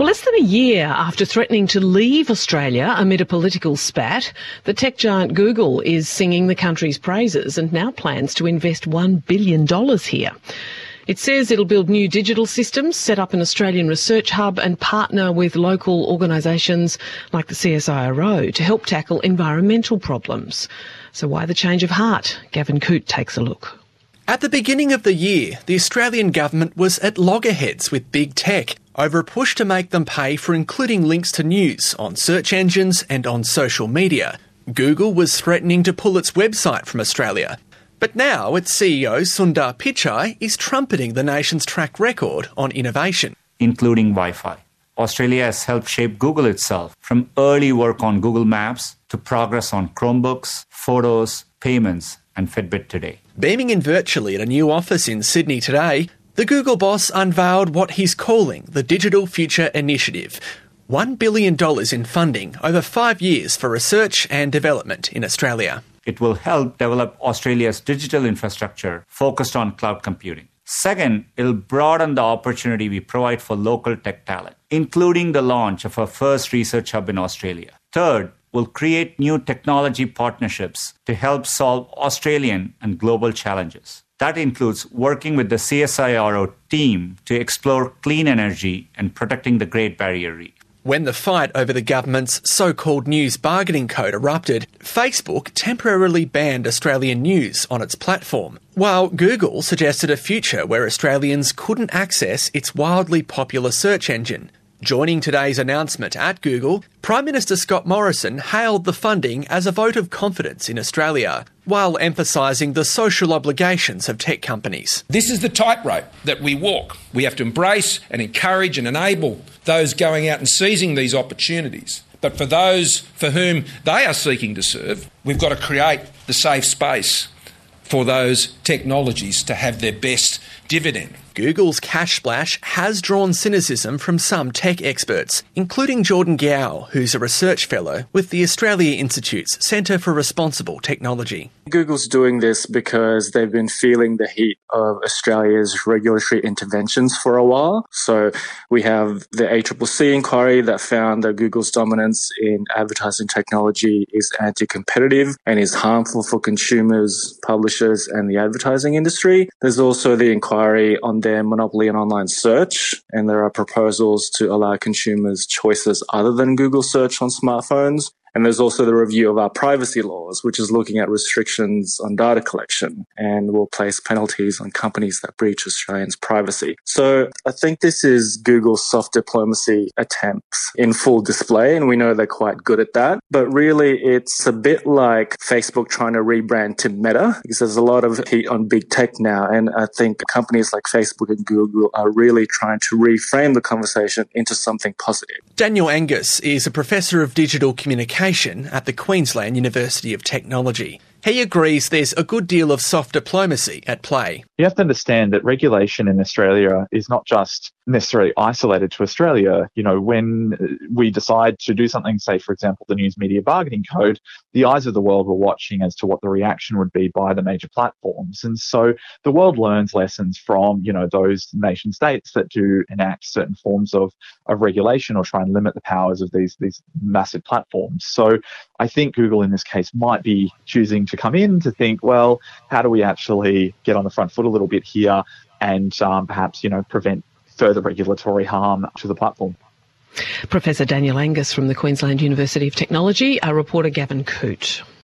Less than a year after threatening to leave Australia amid a political spat, the tech giant Google is singing the country's praises and now plans to invest $1 billion here. It says it'll build new digital systems, set up an Australian research hub and partner with local organisations like the CSIRO to help tackle environmental problems. So why the change of heart? Gavin Coote takes a look. At the beginning of the year, the Australian government was at loggerheads with big tech over a push to make them pay for including links to news on search engines and on social media. Google was threatening to pull its website from Australia. But now its CEO Sundar Pichai is trumpeting the nation's track record on innovation, including Wi-Fi. Australia has helped shape Google itself, from early work on Google Maps to progress on Chromebooks, photos, payments, and Fitbit today. Beaming in virtually at a new office in Sydney today, the Google boss unveiled what he's calling the Digital Future Initiative. $1 billion in funding over 5 years for research and development in Australia. It will help develop Australia's digital infrastructure focused on cloud computing. Second, it'll broaden the opportunity we provide for local tech talent, including the launch of our first research hub in Australia. Third, we'll create new technology partnerships to help solve Australian and global challenges. That includes working with the CSIRO team to explore clean energy and protecting the Great Barrier Reef. When the fight over the government's so-called news bargaining code erupted, Facebook temporarily banned Australian news on its platform, while Google suggested a future where Australians couldn't access its wildly popular search engine. Joining today's announcement at Google, Prime Minister Scott Morrison hailed the funding as a vote of confidence in Australia, while emphasising the social obligations of tech companies. This is the tightrope that we walk. We have to embrace and encourage and enable those going out and seizing these opportunities. But for those for whom they are seeking to serve, we've got to create the safe space for those technologies to have their best dividend. Google's cash splash has drawn cynicism from some tech experts, including Jordan Gao, who's a research fellow with the Australia Institute's Centre for Responsible Technology. Google's doing this because they've been feeling the heat of Australia's regulatory interventions for a while. So we have the ACCC inquiry that found that Google's dominance in advertising technology is anti-competitive and is harmful for consumers, publishers, and the advertising industry. There's also the inquiry on their monopoly on online search, and there are proposals to allow consumers choices other than Google search on smartphones. And there's also the review of our privacy laws, which is looking at restrictions on data collection and will place penalties on companies that breach Australians' privacy. So I think this is Google's soft diplomacy attempts in full display, and we know they're quite good at that. But really, it's a bit like Facebook trying to rebrand to Meta, because there's a lot of heat on big tech now. And I think companies like Facebook and Google are really trying to reframe the conversation into something positive. Daniel Angus is a professor of digital communication at the Queensland University of Technology. He agrees there's a good deal of soft diplomacy at play. You have to understand that regulation in Australia is not just necessarily isolated to Australia. You know, when we decide to do something, say, for example, the News Media Bargaining Code, the eyes of the world were watching as to what the reaction would be by the major platforms. And so the world learns lessons from, you know, those nation states that do enact certain forms of regulation or try and limit the powers of these massive platforms. So I think Google in this case might be choosing to come in to think, well, how do we actually get on the front foot a little bit here and perhaps, you know, prevent further regulatory harm to the platform. Professor Daniel Angus from the Queensland University of Technology, our reporter Gavin Coote.